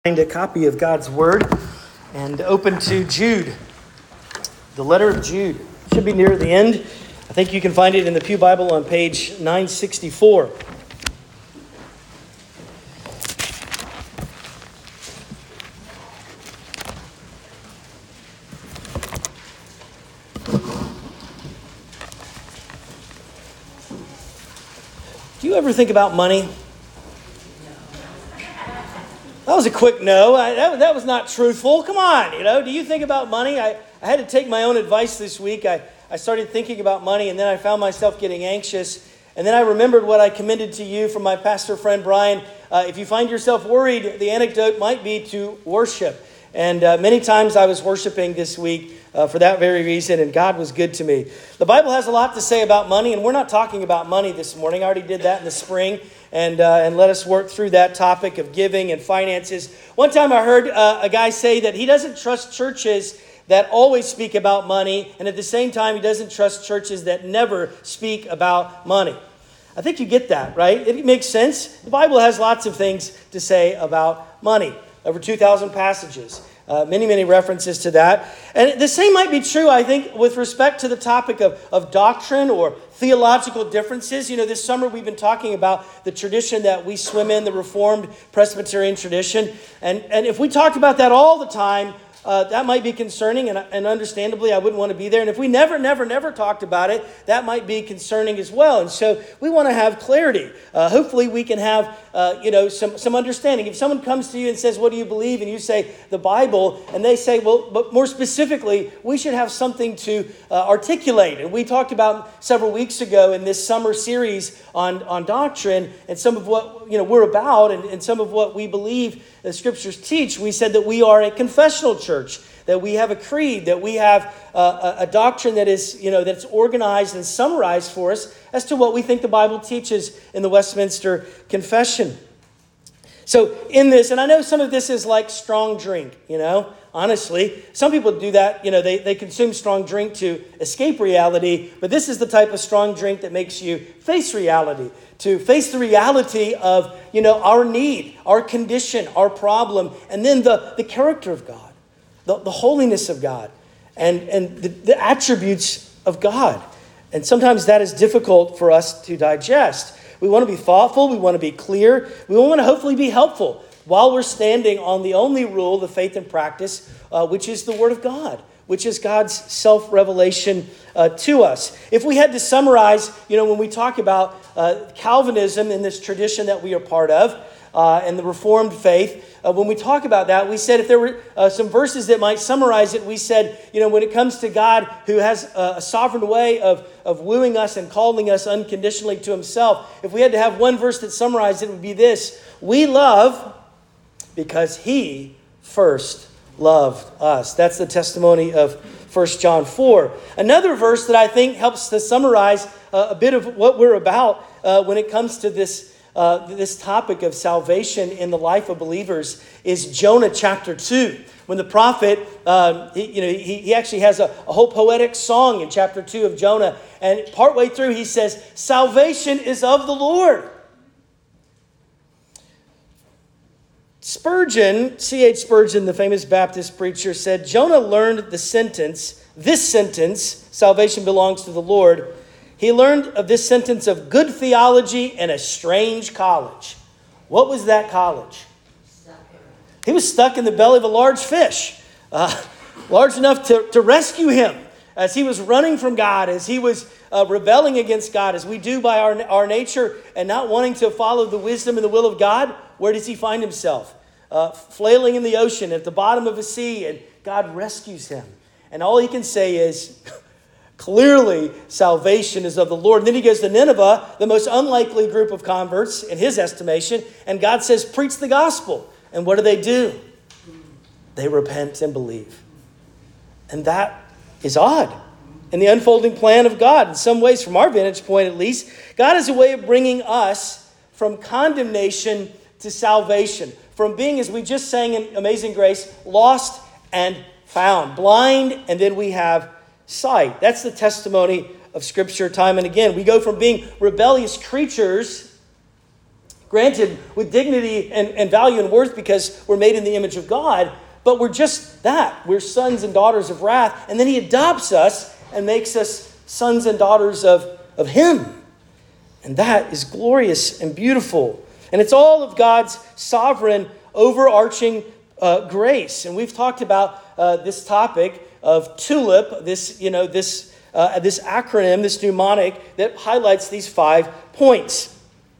Find a copy of God's Word and open to Jude, the letter of Jude. Should be near the end. I think you can find it in the Pew Bible on page 964. Do you ever think about money? That was a quick no. That was not truthful. Come on, do you think about money? I had to take my own advice this week. I started thinking about money, and then I found myself getting anxious. And then I remembered what I commended to you from my pastor friend Brian. If you find yourself worried, the antidote might be to worship. And many times I was worshiping this week for that very reason, and God was good to me. The Bible has a lot to say about money, and we're not talking about money this morning. I already did that in the spring. And let us work through that topic of giving and finances. One time I heard a guy say that he doesn't trust churches that always speak about money, and at the same time he doesn't trust churches that never speak about money. I think you get that, right? It makes sense. The Bible has lots of things to say about money. Over 2,000 passages. Many references to that. And the same might be true, I think, with respect to the topic of doctrine or theological differences. This summer we've been talking about the tradition that we swim in, the Reformed Presbyterian tradition. And if we talked about that all the time, that might be concerning, and understandably I wouldn't want to be there. And if we never talked about it, that might be concerning as well. And so we want to have clarity. Hopefully we can have some understanding. If someone comes to you and says, "What do you believe?" and you say the Bible, and they say, "Well, but more specifically, we should have something to articulate." And we talked about several weeks ago in this summer series on doctrine and some of what we're about and some of what we believe the Scriptures teach. We said that we are a confessional church, that we have a creed, that we have a doctrine that is, that's organized and summarized for us as to what we think the Bible teaches in the Westminster Confession. So in this, and I know some of this is like strong drink, honestly. Some people do that, they consume strong drink to escape reality, but this is the type of strong drink that makes you face reality, to face the reality of, our need, our condition, our problem, and then the character of God, the holiness of God, and the attributes of God. And sometimes that is difficult for us to digest. We want to be thoughtful. We want to be clear. We want to hopefully be helpful while we're standing on the only rule, the faith and practice, which is the Word of God, which is God's self-revelation to us. If we had to summarize, when we talk about Calvinism in this tradition that we are part of, and the Reformed faith, when we talk about that, we said if there were some verses that might summarize it, we said, when it comes to God who has a sovereign way of wooing us and calling us unconditionally to himself, if we had to have one verse that summarized it, it would be this: we love because he first loved us. That's the testimony of 1 John 4. Another verse that I think helps to summarize a bit of what we're about when it comes to this topic of salvation in the life of believers is Jonah chapter 2. When the prophet, he actually has a whole poetic song in chapter 2 of Jonah. And partway through he says, "Salvation is of the Lord." Spurgeon, C.H. Spurgeon, the famous Baptist preacher, said, Jonah learned this sentence, salvation belongs to the Lord. He learned of this sentence of good theology in a strange college. What was that college? He was stuck in the belly of a large fish, large enough to rescue him as he was running from God, as he was rebelling against God, as we do by our nature and not wanting to follow the wisdom and the will of God. Where does he find himself? Flailing in the ocean at the bottom of a sea, and God rescues him. And all he can say is, clearly, salvation is of the Lord. And then he goes to Nineveh, the most unlikely group of converts in his estimation, and God says, preach the gospel. And what do? They repent and believe. And that is odd. In the unfolding plan of God, in some ways, from our vantage point at least, God is a way of bringing us from condemnation to salvation. From being, as we just sang in Amazing Grace, lost and found. Blind, and then we have sight. That's the testimony of Scripture time and again. We go from being rebellious creatures granted with dignity and value and worth because we're made in the image of God, but we're just that. We're sons and daughters of wrath. And then he adopts us and makes us sons and daughters of him. And that is glorious and beautiful. And it's all of God's sovereign, overarching grace. And we've talked about this topic of TULIP, this acronym, this mnemonic that highlights these 5 points.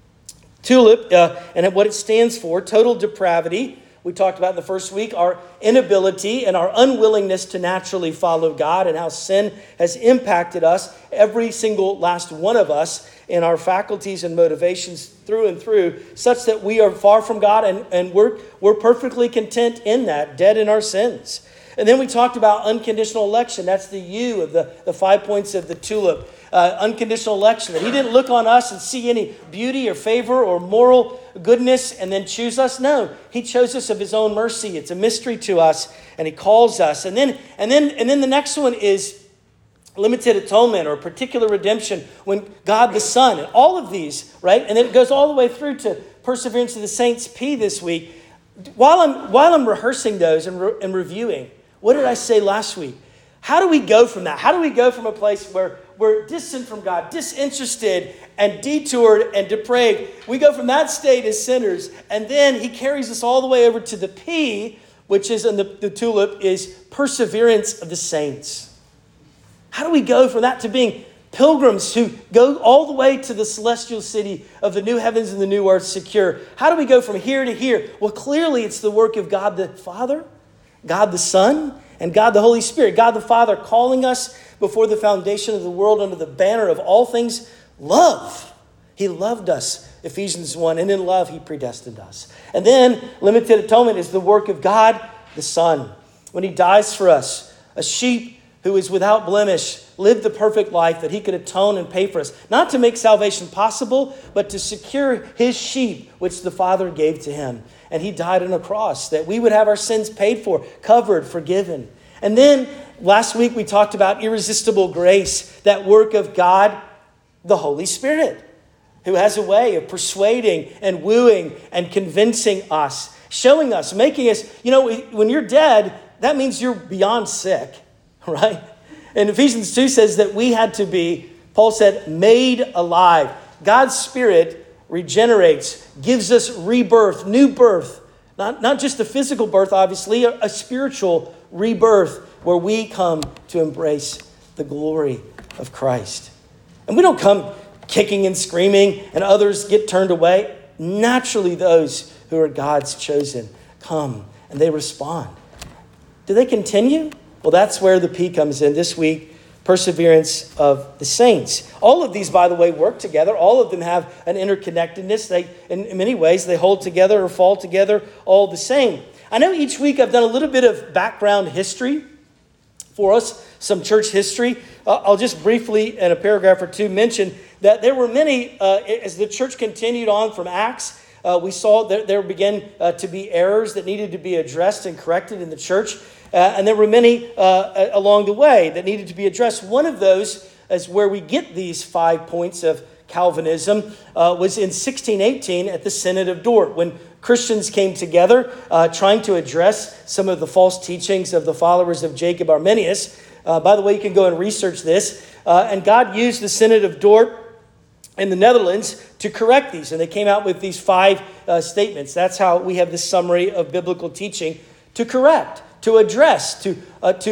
TULIP and what it stands for: total depravity. We talked about in the first week our inability and our unwillingness to naturally follow God, and how sin has impacted us, every single last one of us, in our faculties and motivations through and through, such that we are far from God, and we're perfectly content in that, dead in our sins. And then we talked about unconditional election. That's the U of the 5 points of the TULIP. Unconditional election. That he didn't look on us and see any beauty or favor or moral goodness and then choose us. No, he chose us of his own mercy. It's a mystery to us, and he calls us. And then the next one is limited atonement or particular redemption, when God the Son, and all of these, right? And then it goes all the way through to perseverance of the saints, P, this week. While I'm rehearsing those and reviewing, what did I say last week? How do we go from that? How do we go from a place where we're distant from God, disinterested and detoured and depraved? We go from that state as sinners, and then he carries us all the way over to the P, which is in the TULIP, is perseverance of the saints. How do we go from that to being pilgrims who go all the way to the celestial city of the new heavens and the new earth secure? How do we go from here to here? Well, clearly it's the work of God the Father, God the Son, and God the Holy Spirit. God the Father calling us before the foundation of the world under the banner of all things love. He loved us, Ephesians 1, and in love he predestined us. And then limited atonement is the work of God the Son. When he dies for us, a sheep who is without blemish, lived the perfect life that he could atone and pay for us. Not to make salvation possible, but to secure his sheep, which the Father gave to him. And he died on a cross that we would have our sins paid for, covered, forgiven. And then last week we talked about irresistible grace, that work of God, the Holy Spirit, who has a way of persuading and wooing and convincing us, showing us, making us, when you're dead, that means you're beyond sick, right? And Ephesians 2 says that we had to be, Paul said, made alive. God's Spirit regenerates, gives us rebirth, new birth. Not just a physical birth, obviously, a spiritual rebirth where we come to embrace the glory of Christ. And we don't come kicking and screaming and others get turned away. Naturally, those who are God's chosen come and they respond. Do they continue? Well, that's where the P comes in this week. Perseverance of the saints. All of these, by the way, work together. All of them have an interconnectedness. In many ways, they hold together or fall together all the same. I know each week I've done a little bit of background history for us, some church history. I'll just briefly, in a paragraph or two, mention that there were many, as the church continued on from Acts, we saw that there began to be errors that needed to be addressed and corrected in the church. And there were many along the way that needed to be addressed. One of those is where we get these 5 points of Calvinism was in 1618 at the Synod of Dort, when Christians came together trying to address some of the false teachings of the followers of Jacob Arminius. By the way, you can go and research this. And God used the Synod of Dort in the Netherlands to correct these. And they came out with these 5 statements. That's how we have this summary of biblical teaching to correct, to address, to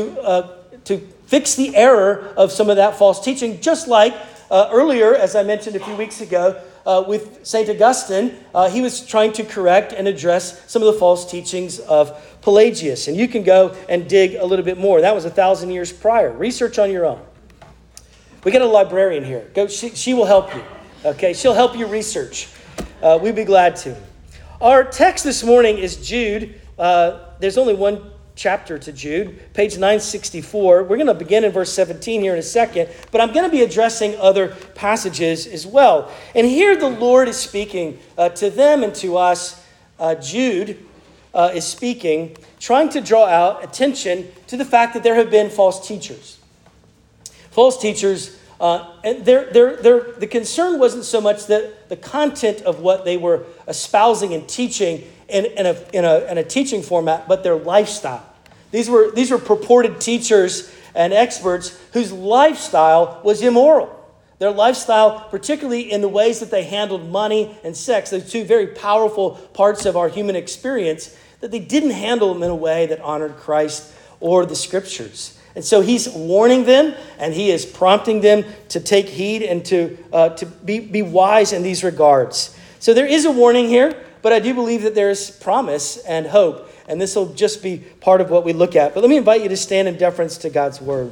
fix the error of some of that false teaching. Just like earlier, as I mentioned a few weeks ago, with St. Augustine, he was trying to correct and address some of the false teachings of Pelagius. And you can go and dig a little bit more. That was 1,000 years prior. Research on your own. We got a librarian here. Go. She will help you. Okay, she'll help you research. We'd be glad to. Our text this morning is Jude. There's only one chapter to Jude, page 964. We're going to begin in verse 17 here in a second, but I'm going to be addressing other passages as well. And here the Lord is speaking to them and to us. Jude is speaking, trying to draw out attention to the fact that there have been false teachers. False teachers And the concern wasn't so much that the content of what they were espousing and teaching in a teaching format, but their lifestyle. These were purported teachers and experts whose lifestyle was immoral. Their lifestyle, particularly in the ways that they handled money and sex, those two very powerful parts of our human experience, that they didn't handle them in a way that honored Christ or the Scriptures. And so he's warning them, and he is prompting them to take heed and to be wise in these regards. So there is a warning here, but I do believe that there is promise and hope, and this will just be part of what we look at. But let me invite you to stand in deference to God's word.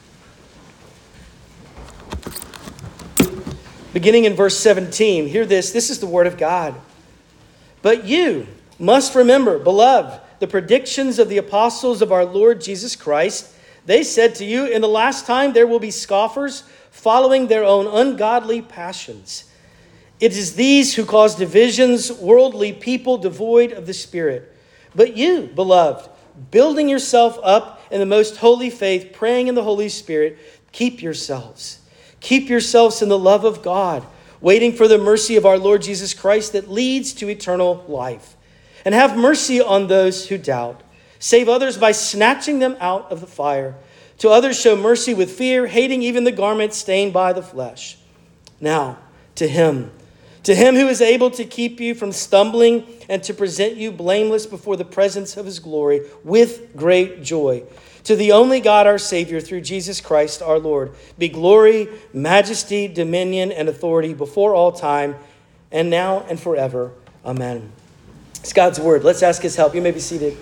Beginning in verse 17, hear this. This is the word of God. But you must remember, beloved, the predictions of the apostles of our Lord Jesus Christ. They said to you, in the last time there will be scoffers following their own ungodly passions. It is these who cause divisions, worldly people devoid of the Spirit. But you, beloved, building yourself up in the most holy faith, praying in the Holy Spirit, keep yourselves in the love of God, waiting for the mercy of our Lord Jesus Christ that leads to eternal life. And have mercy on those who doubt. Save others by snatching them out of the fire. To others show mercy with fear, hating even the garment stained by the flesh. Now, to him who is able to keep you from stumbling and to present you blameless before the presence of his glory with great joy. To the only God, our Savior, through Jesus Christ, our Lord, be glory, majesty, dominion, and authority before all time, and now and forever. Amen. It's God's word. Let's ask his help. You may be seated.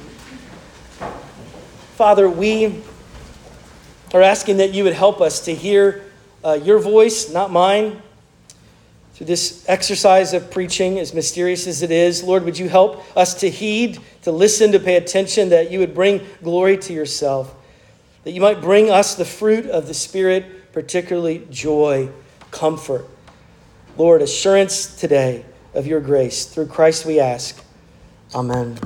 Father, we are asking that you would help us to hear your voice, not mine, through this exercise of preaching, as mysterious as it is. Lord, would you help us to heed, to listen, to pay attention, that you would bring glory to yourself, that you might bring us the fruit of the Spirit, particularly joy, comfort. Lord, assurance today of your grace. Through Christ we ask. Amen.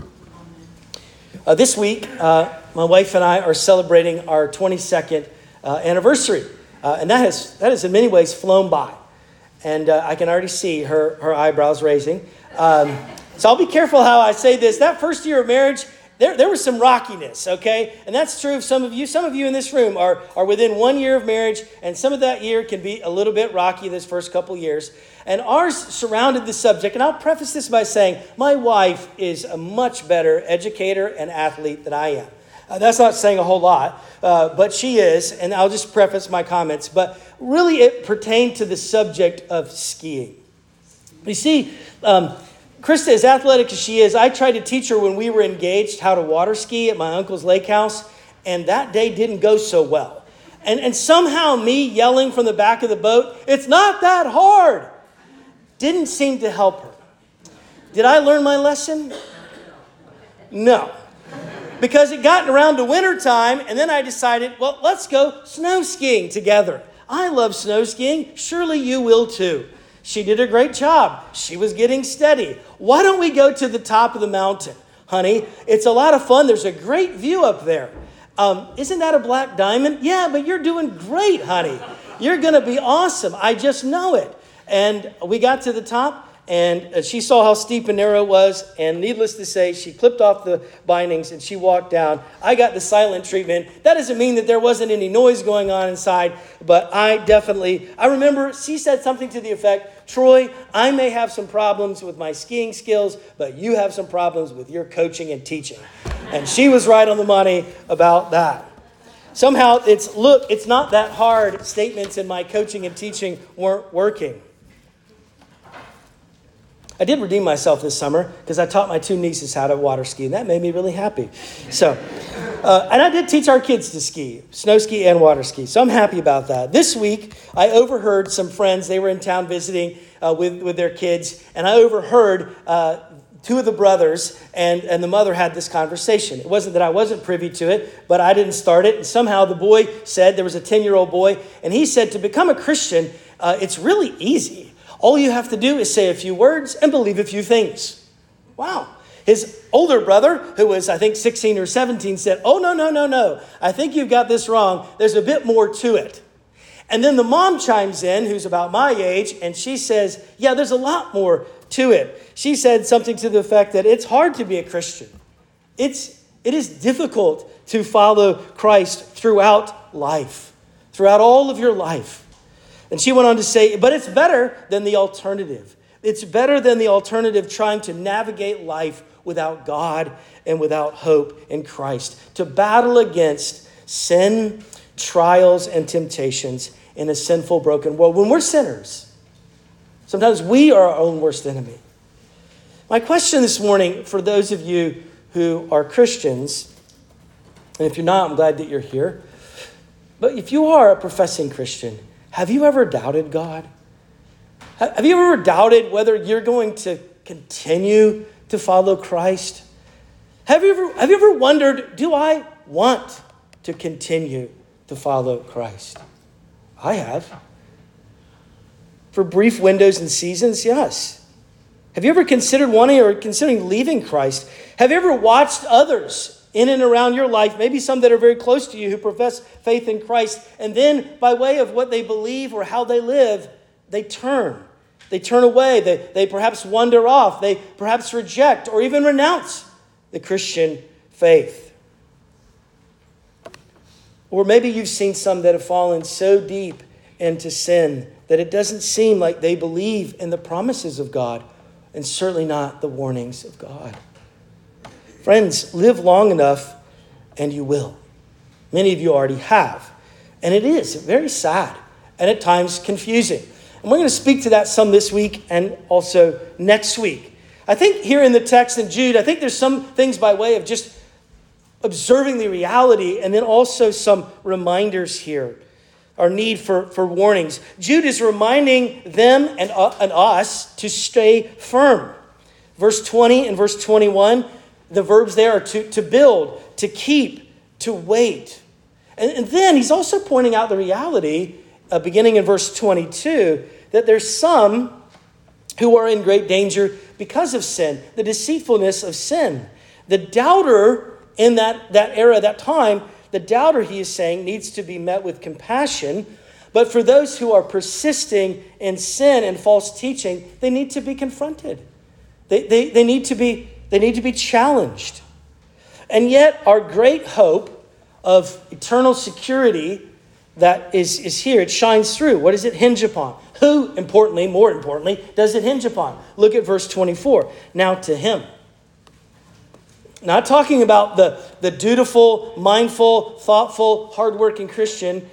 This week, my wife and I are celebrating our 22nd anniversary. And that has in many ways flown by. And I can already see her eyebrows raising. So I'll be careful how I say this. That first year of marriage, there was some rockiness, okay? And that's true of some of you. Some of you in this room are within 1 year of marriage, and some of that year can be a little bit rocky this first couple years. And ours surrounded the subject, and I'll preface this by saying my wife is a much better educator and athlete than I am. That's not saying a whole lot, but she is, and I'll just preface my comments. But really it pertained to the subject of skiing. You see, Krista, as athletic as she is, I tried to teach her when we were engaged how to water ski at my uncle's lake house, and that day didn't go so well. And somehow me yelling from the back of the boat, "It's not that hard," didn't seem to help her. Did I learn my lesson? No. Because it got around to winter time, and then I decided, well, let's go snow skiing together. I love snow skiing. Surely you will too. She did a great job. She was getting steady. Why don't we go to the top of the mountain, honey? It's a lot of fun. There's a great view up there. Isn't that a black diamond? Yeah, but you're doing great, honey. You're going to be awesome. I just know it. And we got to the top, and she saw how steep and narrow it was, and needless to say, she clipped off the bindings and she walked down. I got the silent treatment. That doesn't mean that there wasn't any noise going on inside, but I remember she said something to the effect, "Troy, I may have some problems with my skiing skills, but you have some problems with your coaching and teaching." And she was right on the money about that. Somehow it's not that hard statements in my coaching and teaching weren't working. I did redeem myself this summer because I taught my two nieces how to water ski, and that made me really happy. So, and I did teach our kids to ski, snow ski and water ski. So I'm happy about that. This week, I overheard some friends. They were in town visiting with their kids, and I overheard two of the brothers and the mother had this conversation. It wasn't that I wasn't privy to it, but I didn't start it. And somehow the boy said, there was a 10-year-old boy, and he said, to become a Christian, it's really easy. All you have to do is say a few words and believe a few things. Wow. His older brother, who was, I think, 16 or 17, said, "Oh, no. I think you've got this wrong. There's a bit more to it." And then the mom chimes in, who's about my age, and she says, yeah, there's a lot more to it. She said something to the effect that it's hard to be a Christian. It is difficult to follow Christ throughout life, throughout all of your life. And she went on to say, but it's better than the alternative. It's better than the alternative trying to navigate life without God and without hope in Christ. To battle against sin, trials, and temptations in a sinful, broken world. When we're sinners, sometimes we are our own worst enemy. My question this morning for those of you who are Christians, and if you're not, I'm glad that you're here. But if you are a professing Christian, have you ever doubted God? Have you ever doubted whether you're going to continue to follow Christ? Have you ever wondered, do I want to continue to follow Christ? I have. For brief windows and seasons, yes. Have you ever considered wanting or considering leaving Christ? Have you ever watched others in and around your life, maybe some that are very close to you who profess faith in Christ, and then by way of what they believe or how they live, they turn. They turn away. They perhaps wander off. They perhaps reject or even renounce the Christian faith. Or maybe you've seen some that have fallen so deep into sin that it doesn't seem like they believe in the promises of God, and certainly not the warnings of God. Friends, live long enough and you will. Many of you already have. And it is very sad and at times confusing. And we're going to speak to that some this week and also next week. I think here in the text in Jude, I think there's some things by way of just observing the reality and then also some reminders here. Our need for warnings. Jude is reminding them and us to stay firm. Verse 20 and verse 21, the verbs there are to build, to keep, to wait. And then he's also pointing out the reality, beginning in verse 22, that there's some who are in great danger because of sin, the deceitfulness of sin. The doubter in that era, that time, the doubter, he is saying, needs to be met with compassion. But for those who are persisting in sin and false teaching, they need to be confronted. They need to be challenged. And yet our great hope of eternal security that is here, it shines through. What does it hinge upon? Who, more importantly, does it hinge upon? Look at verse 24. Now to him. Not talking about the dutiful, mindful, thoughtful, hardworking Christian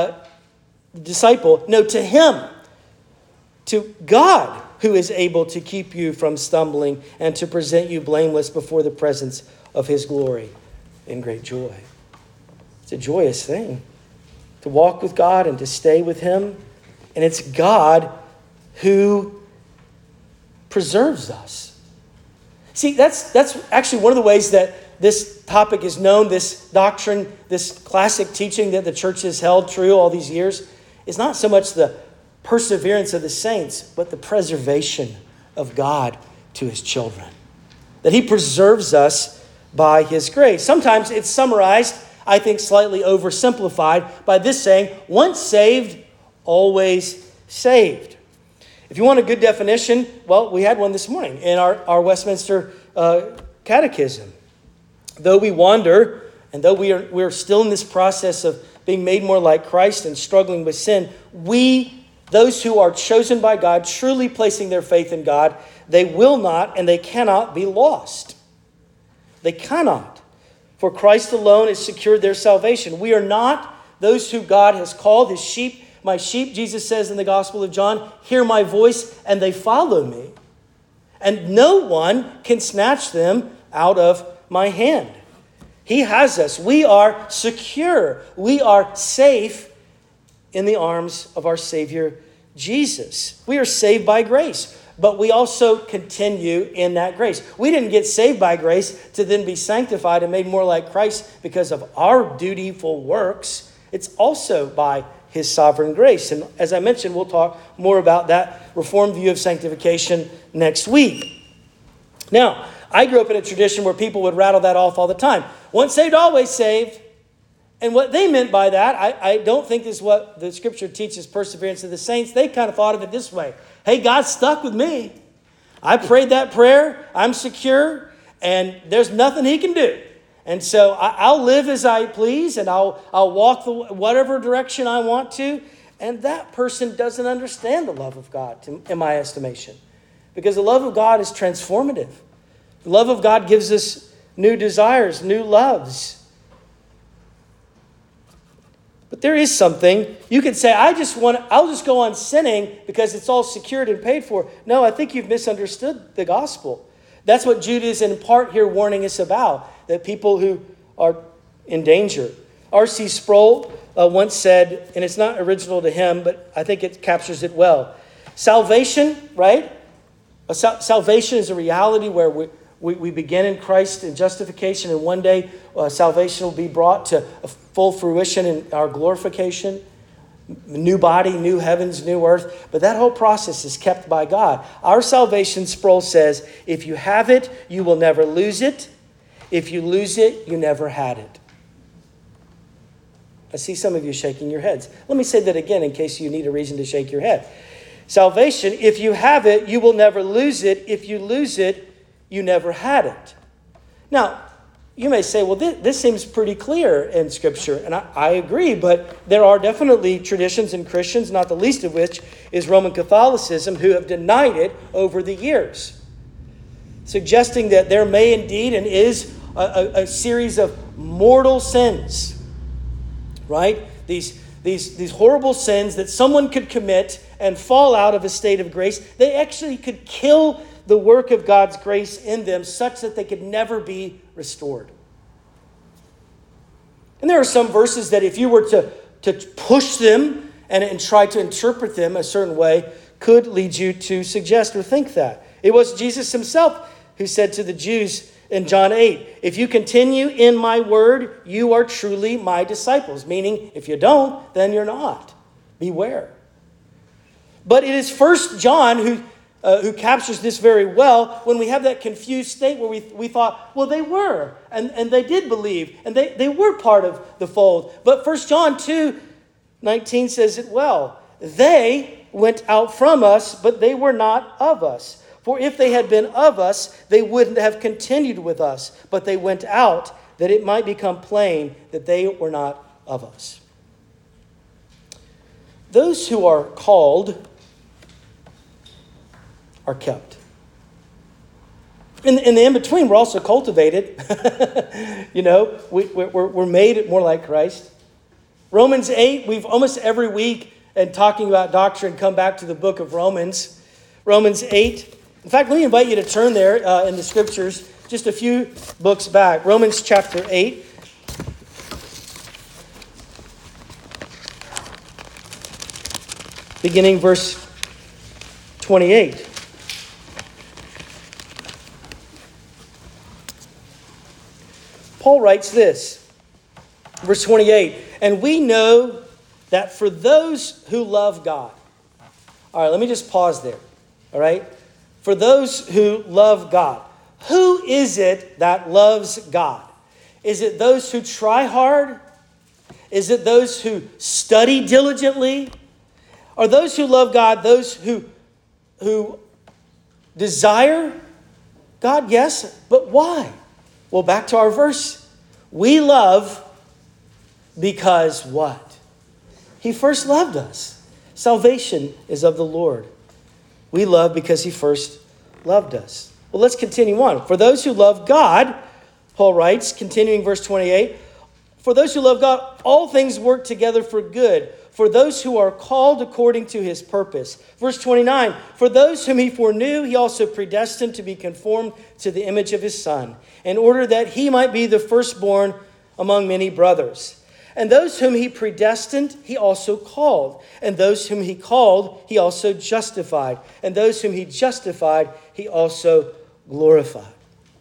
disciple. No, to him, to God, who is able to keep you from stumbling and to present you blameless before the presence of his glory in great joy. It's a joyous thing to walk with God and to stay with him. And it's God who preserves us. See, that's actually one of the ways that this topic is known, this doctrine, this classic teaching that the church has held true all these years, is not so much the perseverance of the saints, but the preservation of God to his children. That he preserves us by his grace. Sometimes it's summarized, I think slightly oversimplified, by this saying, once saved, always saved. If you want a good definition, well, we had one this morning in our Westminster Catechism. Though we wander, and though we're still in this process of being made more like Christ and struggling with sin, those who are chosen by God, truly placing their faith in God, they will not and they cannot be lost. They cannot. For Christ alone has secured their salvation. We are not those who God has called his sheep. My sheep, Jesus says in the Gospel of John, hear my voice and they follow me. And no one can snatch them out of my hand. He has us. We are secure. We are safe in the arms of our Savior, Jesus. We are saved by grace, but we also continue in that grace. We didn't get saved by grace to then be sanctified and made more like Christ because of our dutiful works. It's also by his sovereign grace. And as I mentioned, we'll talk more about that Reformed view of sanctification next week. Now, I grew up in a tradition where people would rattle that off all the time. Once saved, always saved. And what they meant by that, I don't think is what the Scripture teaches perseverance of the saints. They kind of thought of it this way. Hey, God's stuck with me. I prayed that prayer. I'm secure. And there's nothing he can do. And so I'll live as I please. And I'll walk whatever direction I want to. And that person doesn't understand the love of God, in my estimation. Because the love of God is transformative. The love of God gives us new desires, new loves. But there is something. You could say, I'll just go on sinning because it's all secured and paid for. No, I think you've misunderstood the gospel. That's what Jude is in part here warning us about, that people who are in danger. R.C. Sproul once said, and it's not original to him, but I think it captures it well. Salvation, right? Salvation is a reality where we begin in Christ in justification, and one day salvation will be brought to a full fruition in our glorification. New body, new heavens, new earth. But that whole process is kept by God. Our salvation, Sproul says, if you have it, you will never lose it. If you lose it, you never had it. I see some of you shaking your heads. Let me say that again in case you need a reason to shake your head. Salvation, if you have it, you will never lose it. If you lose it, you never had it. Now, you may say, well, this seems pretty clear in Scripture, and I agree, but there are definitely traditions in Christians, not the least of which is Roman Catholicism, who have denied it over the years, suggesting that there may indeed and is a series of mortal sins, right? These horrible sins that someone could commit and fall out of a state of grace. They actually could kill the work of God's grace in them such that they could never be restored. And there are some verses that if you were to push them and try to interpret them a certain way, could lead you to suggest or think that. It was Jesus himself who said to the Jews in John 8, if you continue in my word, you are truly my disciples. Meaning, if you don't, then you're not. Beware. But it is 1 John who captures this very well when we have that confused state where we thought, well, they were, and they did believe, and they were part of the fold. But 1 John 2:19 says it well. They went out from us, but they were not of us. For if they had been of us, they wouldn't have continued with us. But they went out that it might become plain that they were not of us. Those who are called are kept. In the in-between, we're also cultivated. We're made more like Christ. Romans 8, we've almost every week, and talking about doctrine, come back to the book of Romans. Romans 8. In fact, let me invite you to turn there in the Scriptures, just a few books back. Romans chapter 8. Beginning verse 28. Paul writes this, verse 28, and we know that for those who love God. All right, let me just pause there. All right? For those who love God. Who is it that loves God? Is it those who try hard? Is it those who study diligently? Are those who love God those who desire God? Yes, but why? Well, back to our verse. We love because what? He first loved us. Salvation is of the Lord. We love because he first loved us. Well, let's continue on. For those who love God, Paul writes, continuing verse 28, for those who love God, all things work together for good, for those who are called according to his purpose. Verse 29, for those whom he foreknew, he also predestined to be conformed to the image of his Son, in order that he might be the firstborn among many brothers. And those whom he predestined, he also called. And those whom he called, he also justified. And those whom he justified, he also glorified.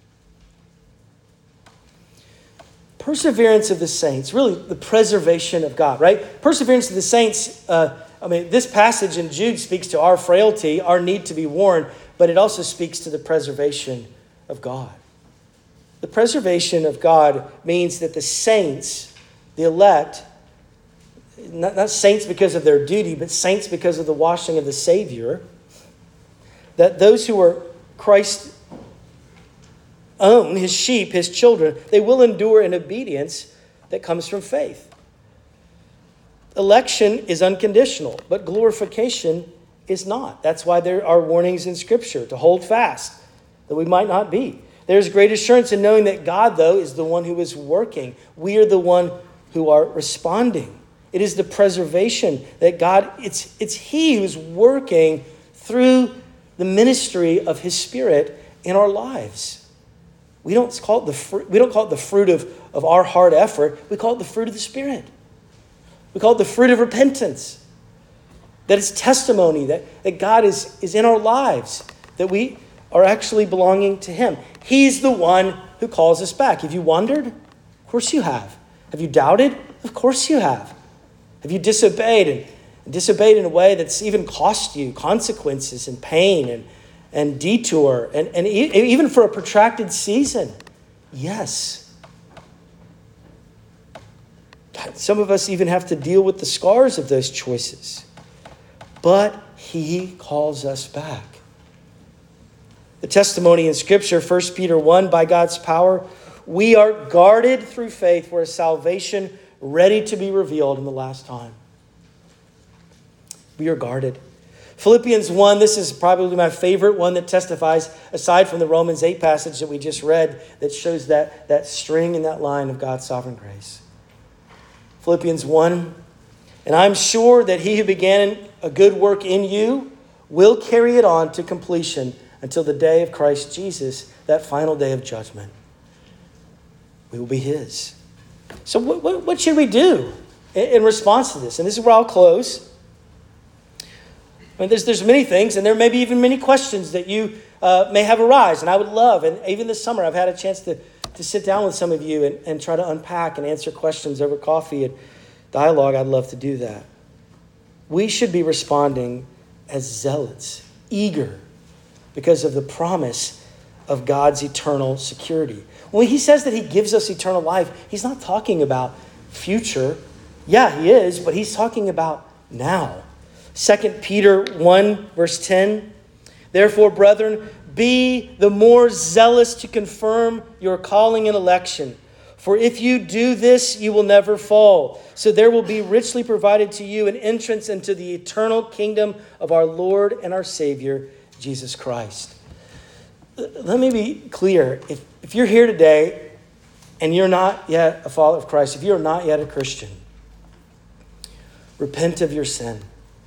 Perseverance of the saints, really the preservation of God, right? Perseverance of the saints, this passage in Jude speaks to our frailty, our need to be warned, but it also speaks to the preservation of God. The preservation of God means that the saints the elect, not saints because of their duty, but saints because of the washing of the Savior, that those who are Christ's own, his sheep, his children, they will endure in obedience that comes from faith. Election is unconditional, but glorification is not. That's why there are warnings in Scripture to hold fast, that we might not be. There's great assurance in knowing that God, though, is the one who is working. We are the one who are responding. It is the preservation that God, it's He who's working through the ministry of His Spirit in our lives. We don't call it the fruit of our hard effort. We call it the fruit of the Spirit. We call it the fruit of repentance. That it's testimony that God is in our lives, that we are actually belonging to Him. He's the one who calls us back. Have you wondered? Of course you have. Have you doubted? Of course you have. Have you disobeyed and disobeyed in a way that's even cost you consequences and pain and detour and even for a protracted season? Yes. Some of us even have to deal with the scars of those choices. But He calls us back. The testimony in Scripture, 1 Peter 1, by God's power, we are guarded through faith for a salvation ready to be revealed in the last time. We are guarded. Philippians 1, this is probably my favorite one that testifies, aside from the Romans 8 passage that we just read, that shows that string and that line of God's sovereign grace. Philippians 1, and I'm sure that He who began a good work in you will carry it on to completion until the day of Christ Jesus, that final day of judgment. We will be His. So what should we do in response to this? And this is where I'll close. I mean, there's many things, and there may be even many questions that you may have arise. And I would love, and even this summer, I've had a chance to sit down with some of you and try to unpack and answer questions over coffee and dialogue. I'd love to do that. We should be responding as zealots, eager, because of the promise of God's eternal security. When He says that He gives us eternal life, He's not talking about future. Yeah, He is, but He's talking about now. 2 Peter 1, verse 10, therefore, brethren, be the more zealous to confirm your calling and election. For if you do this, you will never fall. So there will be richly provided to you an entrance into the eternal kingdom of our Lord and our Savior, Jesus Christ. Let me be clear. If you're here today and you're not yet a follower of Christ, if you're not yet a Christian, repent of your sin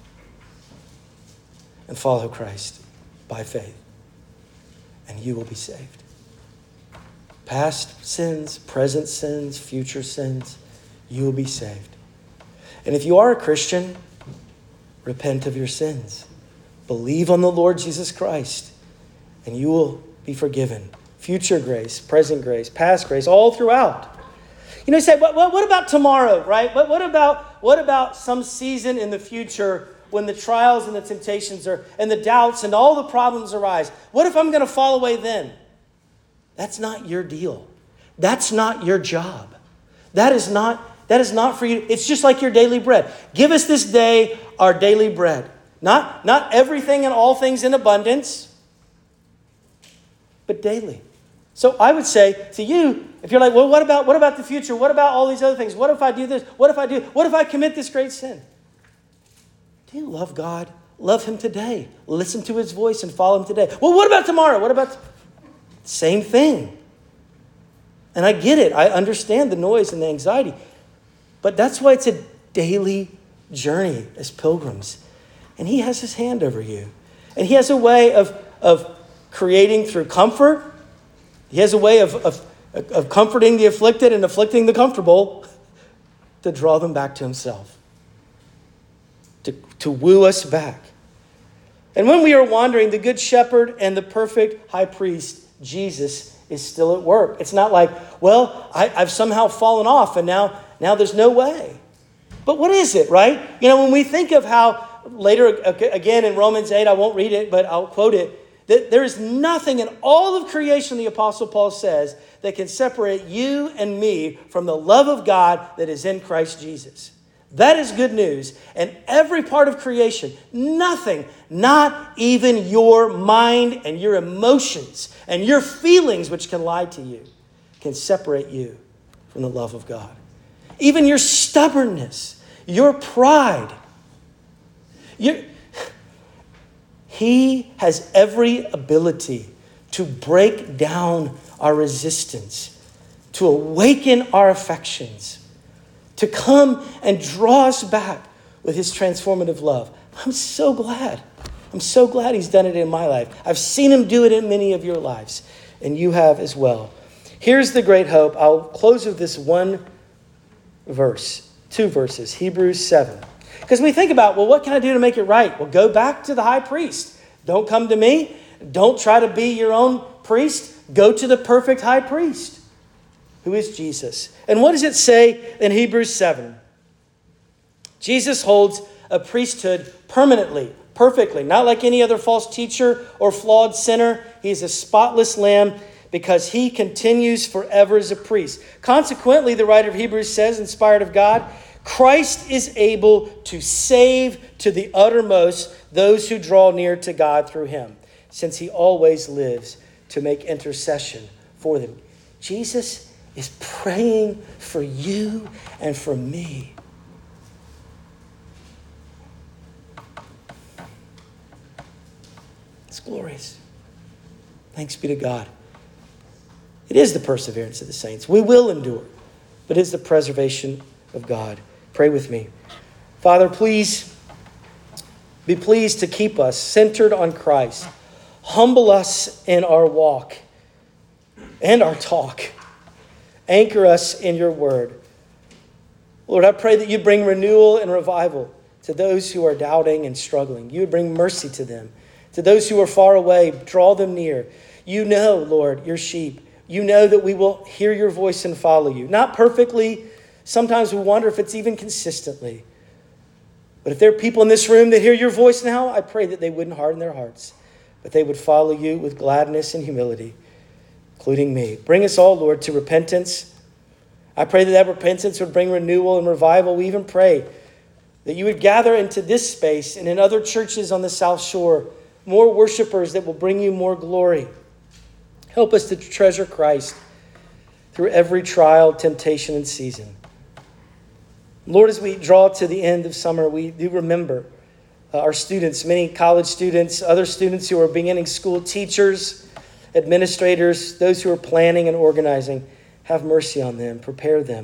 and follow Christ by faith, and you will be saved. Past sins, present sins, future sins, you will be saved. And if you are a Christian, repent of your sins. Believe on the Lord Jesus Christ, and you will be forgiven. Future grace, present grace, past grace, all throughout. You know, you say, what about tomorrow, right? What about some season in the future when the trials and the temptations and the doubts and all the problems arise? What if I'm going to fall away then? That's not your deal. That's not your job. That is not for you. It's just like your daily bread. Give us this day our daily bread. Not everything and all things in abundance, but daily. So I would say to you, if you're like, well, what about the future? What about all these other things? What if I do this? What if I commit this great sin? Do you love God? Love Him today. Listen to His voice and follow Him today. Well, what about tomorrow? What about... Same thing. And I get it. I understand the noise and the anxiety. But that's why it's a daily journey as pilgrims. And He has His hand over you. And He has a way of creating through comfort. He has a way of comforting the afflicted and afflicting the comfortable to draw them back to Himself. To woo us back. And when we are wandering, the good shepherd and the perfect high priest, Jesus, is still at work. It's not like, well, I've somehow fallen off and now there's no way. But what is it, right? You know, when we think of how later, again in Romans 8, I won't read it, but I'll quote it, that there is nothing in all of creation, the Apostle Paul says, that can separate you and me from the love of God that is in Christ Jesus. That is good news. And every part of creation, nothing, not even your mind and your emotions and your feelings, which can lie to you, can separate you from the love of God. Even your stubbornness, your pride. He has every ability to break down our resistance, to awaken our affections, to come and draw us back with his transformative love. I'm so glad. I'm so glad he's done it in my life. I've seen him do it in many of your lives, and you have as well. Here's the great hope. I'll close with this one verse, 2 verses, Hebrews 7. Because we think about, well, what can I do to make it right? Well, go back to the high priest. Don't come to me. Don't try to be your own priest. Go to the perfect high priest, who is Jesus. And what does it say in Hebrews 7? Jesus holds a priesthood permanently, perfectly, not like any other false teacher or flawed sinner. He's a spotless lamb because he continues forever as a priest. Consequently, the writer of Hebrews says, inspired of God, Christ is able to save to the uttermost those who draw near to God through him, since he always lives to make intercession for them. Jesus is praying for you and for me. It's glorious. Thanks be to God. It is the perseverance of the saints. We will endure, but it's the preservation of God. Pray with me. Father, please be pleased to keep us centered on Christ. Humble us in our walk and our talk. Anchor us in your word. Lord, I pray that you bring renewal and revival to those who are doubting and struggling. You would bring mercy to them. To those who are far away, draw them near. You know, Lord, your sheep. You know that we will hear your voice and follow you. Not perfectly. Sometimes we wonder if it's even consistently. But if there are people in this room that hear your voice now, I pray that they wouldn't harden their hearts, but they would follow you with gladness and humility, including me. Bring us all, Lord, to repentance. I pray that repentance would bring renewal and revival. We even pray that you would gather into this space and in other churches on the South Shore more worshipers that will bring you more glory. Help us to treasure Christ through every trial, temptation, and season. Lord, as we draw to the end of summer, we do remember our students, many college students, other students who are beginning school, teachers, administrators, those who are planning and organizing. Have mercy on them. Prepare them.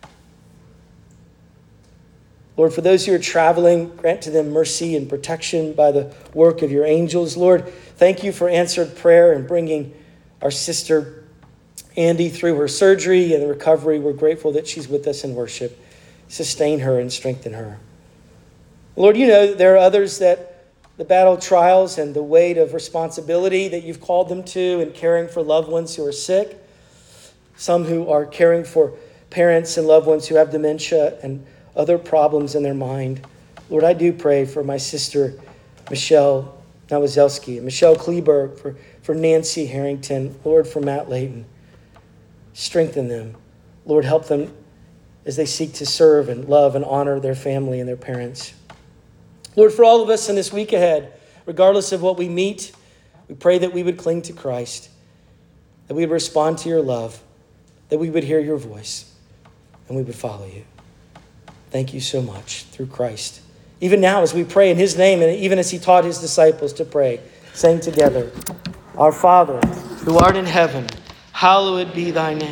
Lord, for those who are traveling, grant to them mercy and protection by the work of your angels. Lord, thank you for answered prayer and bringing our sister Andy through her surgery and the recovery. We're grateful that she's with us in worship. Sustain her and strengthen her. Lord, you know that there are others that the battle trials and the weight of responsibility that you've called them to in caring for loved ones who are sick. Some who are caring for parents and loved ones who have dementia and other problems in their mind. Lord, I do pray for my sister, Michelle Nowozelski, and Michelle Kleberg, for Nancy Harrington, Lord, for Matt Layton. Strengthen them. Lord, help them as they seek to serve and love and honor their family and their parents. Lord, for all of us in this week ahead, regardless of what we meet, we pray that we would cling to Christ, that we would respond to your love, that we would hear your voice, and we would follow you. Thank you so much through Christ. Even now as we pray in his name, and even as he taught his disciples to pray, saying together, Our Father, who art in heaven, hallowed be thy name.